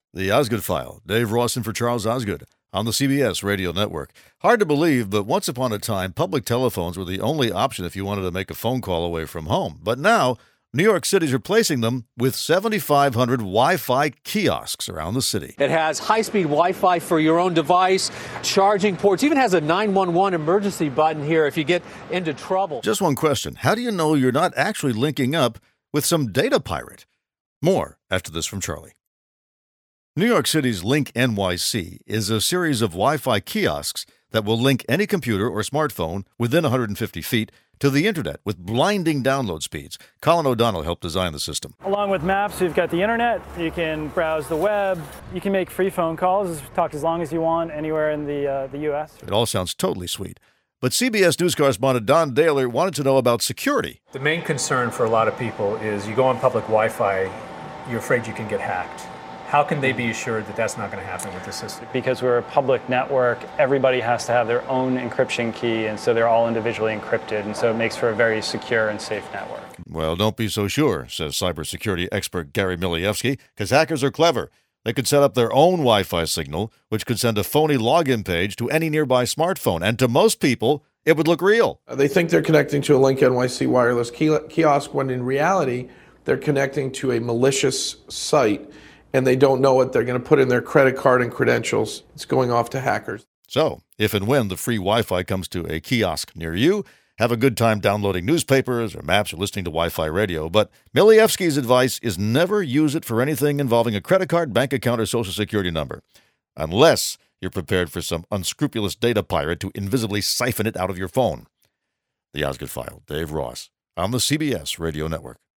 The Osgood File. Dave Rawson for Charles Osgood on the CBS Radio Network. Hard to believe, but once upon a time, public telephones were the only option if you wanted to make a phone call away from home. But now, New York City's replacing them with 7,500 Wi-Fi kiosks around the city. It has high-speed Wi-Fi for your own device, charging ports, even has a 911 emergency button here if you get into trouble. Just one question. How do you know you're not actually linking up with some data pirate? More after this from Charlie. New York City's Link NYC is a series of Wi-Fi kiosks that will link any computer or smartphone within 150 feet to the internet with blinding download speeds. Colin O'Donnell helped design the system. Along with maps, you've got the internet, you can browse the web, you can make free phone calls, talk as long as you want anywhere in the U.S. It all sounds totally sweet. But CBS News correspondent Don Daler wanted to know about security. The main concern for a lot of people is you go on public Wi-Fi, you're afraid you can get hacked. How can they be assured that that's not going to happen with the system? Because we're a public network, everybody has to have their own encryption key, and so they're all individually encrypted, and so it makes for a very secure and safe network. Well, don't be so sure, says cybersecurity expert Gary Milievsky, because hackers are clever. They could set up their own Wi-Fi signal, which could send a phony login page to any nearby smartphone, and to most people, it would look real. They think they're connecting to a Link NYC wireless kiosk, when in reality, they're connecting to a malicious site, and they don't know what they're going to put in their credit card and credentials. It's going off to hackers. So, if and when the free Wi-Fi comes to a kiosk near you, have a good time downloading newspapers or maps or listening to Wi-Fi radio. But Milievsky's advice is never use it for anything involving a credit card, bank account, or social security number, unless you're prepared for some unscrupulous data pirate to invisibly siphon it out of your phone. The Osgood File, Dave Ross, on the CBS Radio Network.